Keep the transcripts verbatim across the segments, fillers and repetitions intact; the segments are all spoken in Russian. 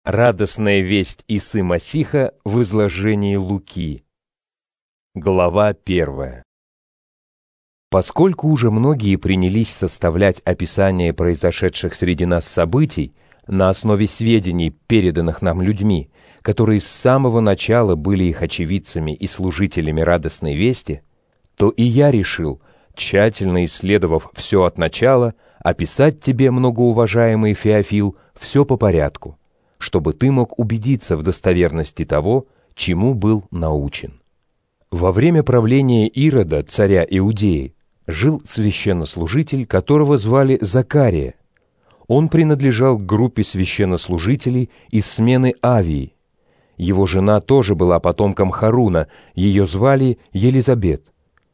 Радостная весть Исы Масиха в изложении Луки. Глава первая. Поскольку уже многие принялись составлять описание произошедших среди нас событий на основе сведений, переданных нам людьми, которые с самого начала были их очевидцами и служителями радостной вести, то и я решил, тщательно исследовав все от начала, описать тебе, многоуважаемый Феофил, все по порядку, чтобы ты мог убедиться в достоверности того, чему был научен. Во время правления Ирода, царя Иудеи, жил священнослужитель, которого звали Закария. Он принадлежал к группе священнослужителей из смены Авии. Его жена тоже была потомком Харуна, ее звали Елизабет.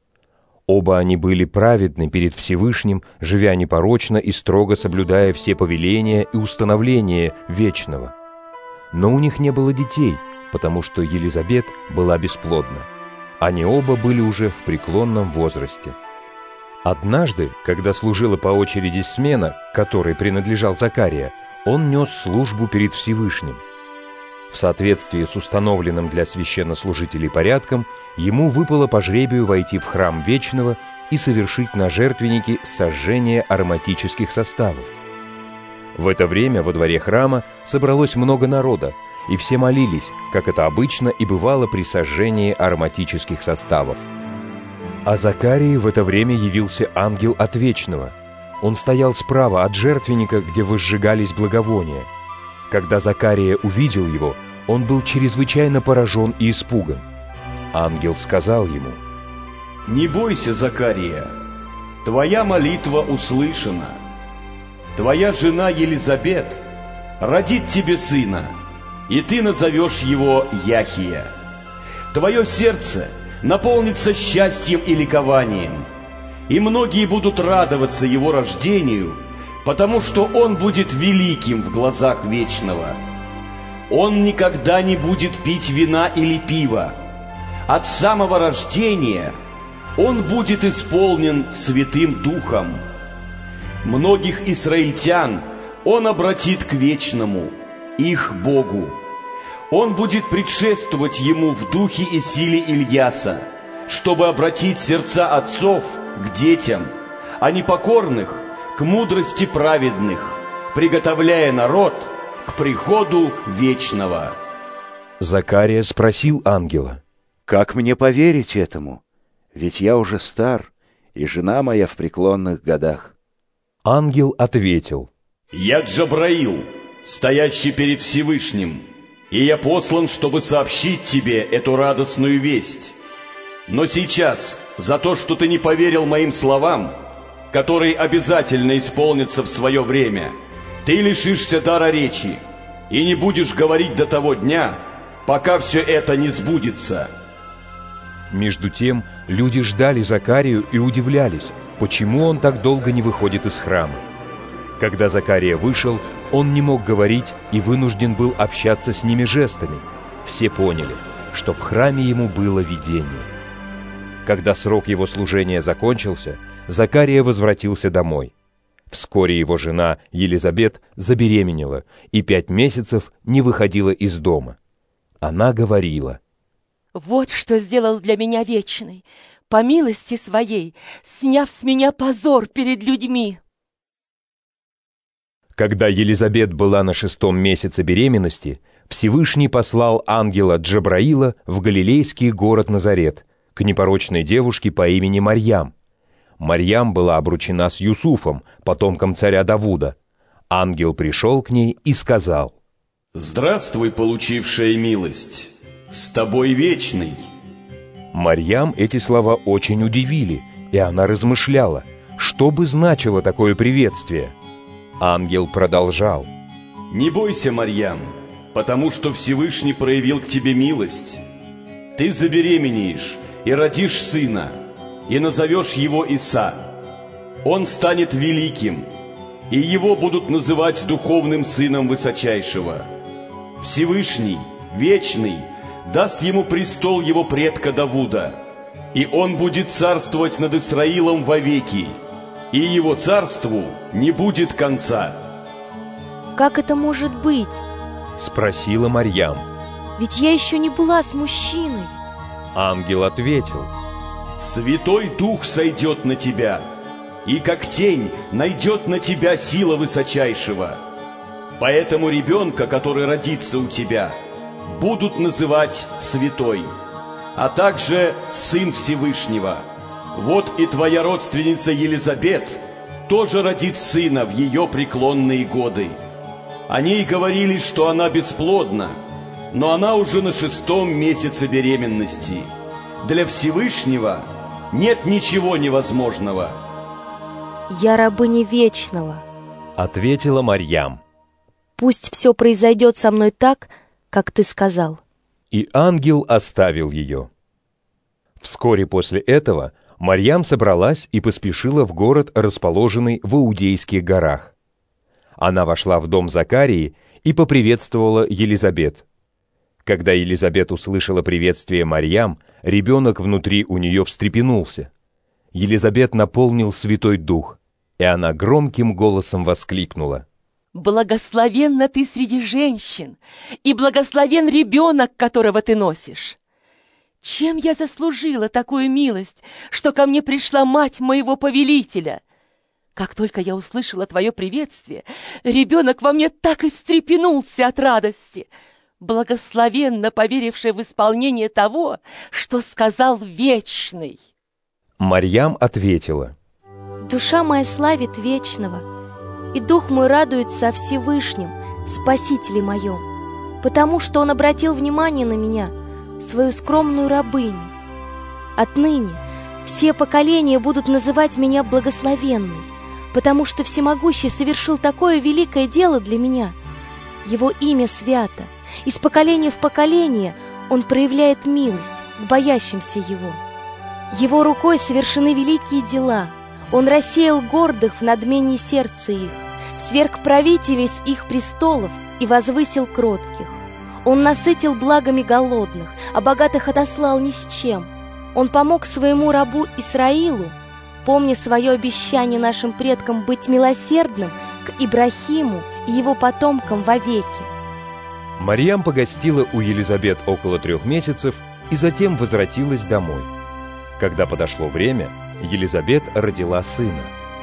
Оба они были праведны перед Всевышним, живя непорочно и строго соблюдая все повеления и установления Вечного. Но у них не было детей, потому что Елизабет была бесплодна. Они оба были уже в преклонном возрасте. Однажды, когда служила по очереди смена, которой принадлежал Закария, он нес службу перед Всевышним. В соответствии с установленным для священнослужителей порядком, ему выпало по жребию войти в храм Вечного и совершить на жертвеннике сожжение ароматических составов. В это время во дворе храма собралось много народа, и все молились, как это обычно и бывало при сожжении ароматических составов. А Закарии в это время явился ангел от Вечного. Он стоял справа от жертвенника, где возжигались благовония. Когда Закария увидел его, он был чрезвычайно поражен и испуган. Ангел сказал ему: «Не бойся, Закария, твоя молитва услышана. Твоя жена Елизабет родит тебе сына, и ты назовешь его Яхия. Твое сердце наполнится счастьем и ликованием, и многие будут радоваться его рождению, потому что он будет великим в глазах Вечного. Он никогда не будет пить вина или пива. От самого рождения он будет исполнен Святым Духом. Многих израильтян он обратит к Вечному, их Богу. Он будет предшествовать ему в духе и силе Ильяса, чтобы обратить сердца отцов к детям, а непокорных к мудрости праведных, приготовляя народ к приходу Вечного». Закария спросил ангела: «Как мне поверить этому? Ведь я уже стар, и жена моя в преклонных годах». Ангел ответил: «Я Джабраил, стоящий перед Всевышним, и я послан, чтобы сообщить тебе эту радостную весть. Но сейчас, за то, что ты не поверил моим словам, которые обязательно исполнятся в свое время, ты лишишься дара речи и не будешь говорить до того дня, пока все это не сбудется». Между тем люди ждали Закарию и удивлялись, почему он так долго не выходит из храма. Когда Закария вышел, он не мог говорить и вынужден был общаться с ними жестами. Все поняли, что в храме ему было видение. Когда срок его служения закончился, Закария возвратился домой. Вскоре его жена Елизабет забеременела и пять месяцев не выходила из дома. Она говорила: «Вот что сделал для меня Вечный, по милости своей, сняв с меня позор перед людьми». Когда Елизабет была на шестом месяце беременности, Всевышний послал ангела Джабраила в галилейский город Назарет к непорочной девушке по имени Марьям. Марьям была обручена с Юсуфом, потомком царя Давуда. Ангел пришел к ней и сказал: «Здравствуй, получившая милость, с тобой Вечный». Марьям эти слова очень удивили, и она размышляла, что бы значило такое приветствие. Ангел продолжал: «Не бойся, Марьям, потому что Всевышний проявил к тебе милость. Ты забеременеешь и родишь сына, и назовешь его Иса. Он станет великим, и его будут называть духовным сыном Высочайшего. Всевышний, Вечный, даст ему престол его предка Давуда, и он будет царствовать над Исраилом вовеки, и его царству не будет конца». «Как это может быть? Спросила Марьям. Ведь я еще не была с мужчиной. Ангел ответил: Святой Дух сойдет на тебя, и как тень найдет на тебя сила высочайшего. Поэтому ребенка, который родится у тебя, будут называть Святой, а также Сын Всевышнего. Вот и твоя родственница Елизабет тоже родит сына в ее преклонные годы. О ней говорили, что она бесплодна, но она уже на шестом месяце беременности. Для Всевышнего нет ничего невозможного. Я рабыня вечного. Ответила Марьям. Пусть все произойдет со мной так, как ты сказал. И ангел оставил ее. Вскоре после этого Марьям собралась и поспешила в город, расположенный в Иудейских горах. Она вошла в дом Закарии и поприветствовала Елизабет. Когда Елизабет услышала приветствие Марьям, ребенок внутри у нее встрепенулся. Елизабет наполнил Святой Дух, и она громким голосом воскликнула: «Благословенна ты среди женщин, и благословен ребенок, которого ты носишь! Чем я заслужила такую милость, что ко мне пришла мать моего повелителя? Как только я услышала твое приветствие, ребенок во мне так и встрепенулся от радости. Благословенно поверивший в исполнение того, что сказал Вечный». Марьям ответила: Душа моя славит Вечного, и дух мой радуется о Всевышнем, Спасителе моем, потому что Он обратил внимание на меня, свою скромную рабыню. Отныне все поколения будут называть меня благословенной, потому что Всемогущий совершил такое великое дело для меня. Его имя свято, из поколения в поколение Он проявляет милость к боящимся Его. Его рукой совершены великие дела. Он рассеял гордых в надмении сердца их, сверг правителей с их престолов и возвысил кротких. Он насытил благами голодных, а богатых отослал ни с чем. Он помог своему рабу Исраилу, помня свое обещание нашим предкам быть милосердным к Ибрахиму и его потомкам вовеки. Марьям погостила у Елизабет около трех месяцев и затем возвратилась домой. Когда подошло время, Елизабет родила сына.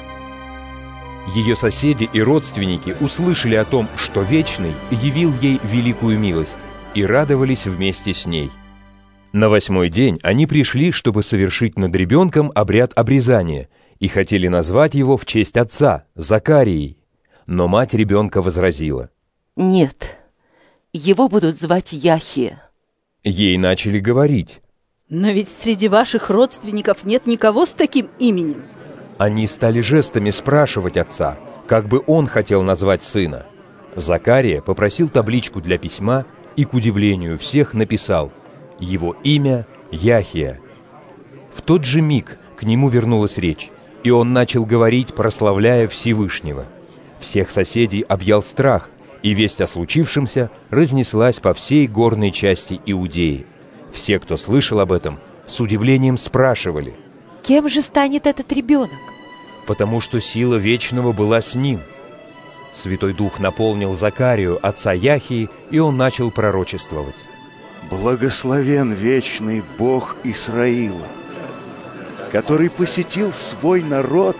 Ее соседи и родственники услышали о том, что Вечный явил ей великую милость, и радовались вместе с ней. На восьмой день они пришли, чтобы совершить над ребенком обряд обрезания, и хотели назвать его в честь отца, Закарией. Но мать ребенка возразила: «Нет, его будут звать Яхия». Ей начали говорить: «Но ведь среди ваших родственников нет никого с таким именем». Они стали жестами спрашивать отца, как бы он хотел назвать сына. Закария попросил табличку для письма и, к удивлению всех, написал: его имя Яхия. В тот же миг к нему вернулась речь, и он начал говорить, прославляя Всевышнего. Всех соседей объял страх, и весть о случившемся разнеслась по всей горной части Иудеи. Все, кто слышал об этом, с удивлением спрашивали: кем же станет этот ребенок? Потому что сила Вечного была с ним. Святой Дух наполнил Закарию, отца Яхии, и он начал пророчествовать: «Благословен Вечный Бог Исраила, который посетил свой народ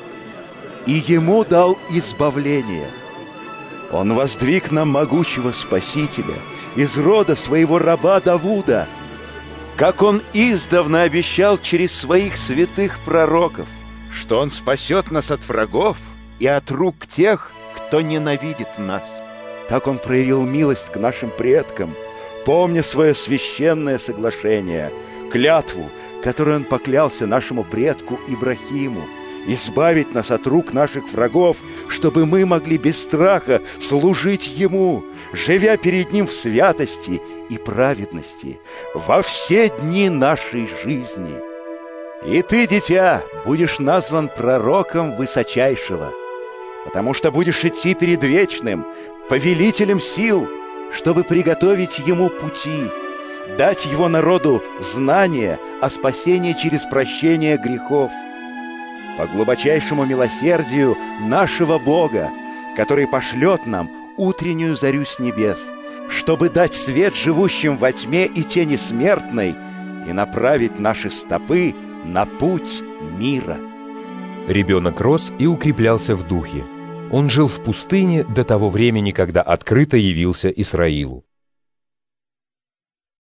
и ему дал избавление. Он воздвиг нам могучего Спасителя из рода своего раба Давуда, как он издавна обещал через своих святых пророков, что он спасет нас от врагов и от рук тех, кто ненавидит нас. Так он проявил милость к нашим предкам, помня свое священное соглашение, клятву, которую он поклялся нашему предку Ибрахиму, избавить нас от рук наших врагов, чтобы мы могли без страха служить ему, живя перед ним в святости и праведности во все дни нашей жизни. И ты, дитя, будешь назван пророком Высочайшего, потому что будешь идти перед Вечным, повелителем сил, чтобы приготовить ему пути, дать его народу знание о спасении через прощение грехов. По глубочайшему милосердию нашего Бога, который пошлет нам утреннюю зарю с небес, чтобы дать свет живущим во тьме и тени смертной и направить наши стопы на путь мира». Ребенок рос и укреплялся в духе. Он жил в пустыне до того времени, когда открыто явился Исраилу.